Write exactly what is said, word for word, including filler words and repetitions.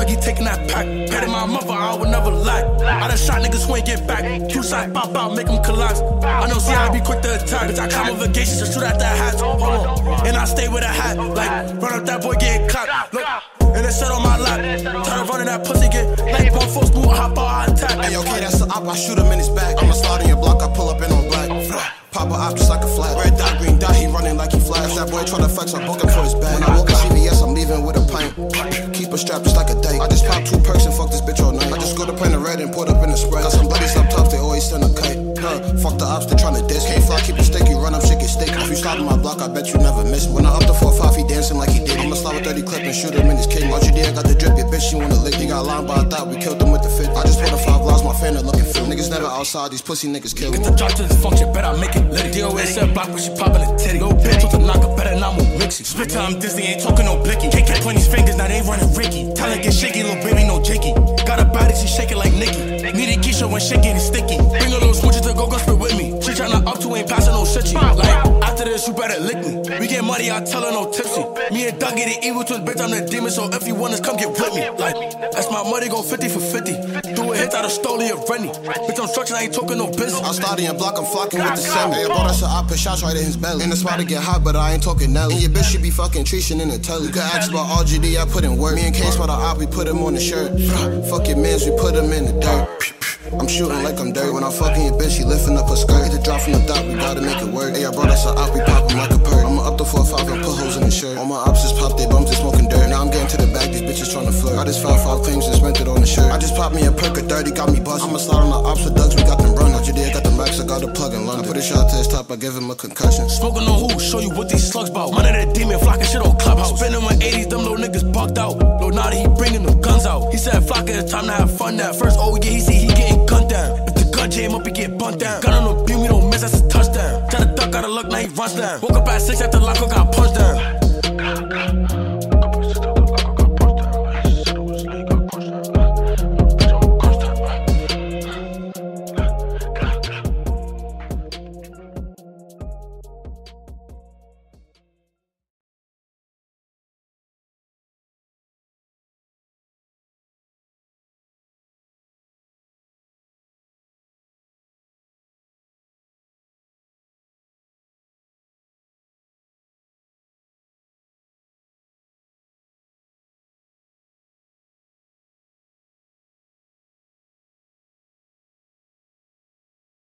Biggie taking that pack. Petting my mother, I would never lie. I done shot niggas who ain't get back. Two shots pop out, make them collapse. I know see I be quick to attack. Bitch, I come on vacation to shoot at that hat. Hold on, and I stay with a hat. Like, run up that boy, get clapped. Look, and they shit on my lap. Try to run in that pussy, get like one full school, hop out, I attack. Hey, okay, that's the op, I shoot him in his back. I'ma slide in your block, I pull up in on black. Pop a op just like a flat. Red dot, green dot, he running like he flash. That boy try to flex, I book him for his bag. When I walk in C V S, I'm leaving with a pint. Keep a strap just like a date. I just pop two perks and fuck this bitch all night. I just go to print a red and put up in the spread. Got some buddies up top, they always send a kite. Huh, fuck the ops, they tryna diss. Can't fly, keep it sticky, run up, shit get sticky. If you slide in my block, I bet you never miss. When I up the four five, he dancing like he did. I'ma slide with thirty clip and shoot him in his kidney. Watch you there, got the drip, your bitch, she wanna lick. He got lined by a thought, we killed him with the fit. I just put a five lost my fan, looking fit. Niggas never outside, these pussy niggas kill. Get the drop to this function, bet I make it lit. D O A said block, but she poppin' a titty. Little bitch with the knocker, better not move mixy. Split time Disney, ain't talking no blicky. Can't catch twenty fingers, now they running Ricky. Tell her get shaky, little baby, no jakey. Got a body, she shake it like Nicki. Need a Keisha when shit getting sticky. Bring a little switcher to go go spit with me. She tryna up to ain't passing no shit. Like, after this, you better lick me. We get money, I tell her no tipsy. Me and Doug get the evil twins, bitch, I'm the demon. So if you want us, come get with me. Like, that's my money, go fifty for fifty. Do a hit out of Stoli or Rennie. Bitch, I'm structured, I ain't talking no business. I'm starting your block, I'm flocking with the semi. Hey, bro, that's a I put shots right in his belly. In the spot to get hot, but I ain't talking Nelly. And your bitch should be fucking treating in the telly. You could ask about R G D, I put in work. Me and K spot a op, we put him on the shirt. Fuck your mans, we put him in the dirt. I'm shooting like I'm dirty. When I'm fucking your bitch, she lifting up her skirt. Get the drop from the dot, we gotta make it work. Hey, I brought us a op, we pop him like a perk. I'ma up the four five and put holes in the shirt. All my ops just pop, they bums, they smoking dirt. Now I'm getting to the bag, these bitches tryna flirt. I just found five claims and spent it on the shirt. I just popped me a perk of thirty, got me buzzed. I'ma slide on the ops with Dugs, we got them run. Out your day, got the max, I got a plug in London. I put a shot to his top, I give him a concussion. Smoking on who, show you what these slugs bout. Money that demon, flocking shit on Clubhouse. Spinning with eighties, them little niggas bugged out. Lil Nada, he bringing them guns out. He said flocking, it's time to have fun now. First, oh yeah, he see he getting gunned down. Gun jam up, he get bunt down. Gun on the beam, we don't miss, that's a touchdown. Try to duck, gotta look, now he runs down. Woke up at six after lock, got